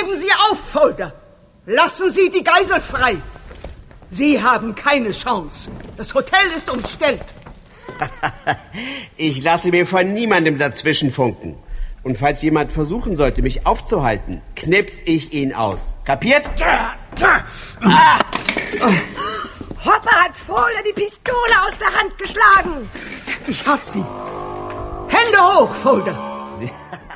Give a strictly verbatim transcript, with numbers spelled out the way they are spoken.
Geben Sie auf, Folger. Lassen Sie die Geisel frei. Sie haben keine Chance. Das Hotel ist umstellt. Ich lasse mir von niemandem dazwischen funken. Und falls jemand versuchen sollte, mich aufzuhalten, knips ich ihn aus. Kapiert? Ah. Hopper hat Fohle die Pistole aus der Hand geschlagen. Ich hab sie. Hände hoch, Folger. Sie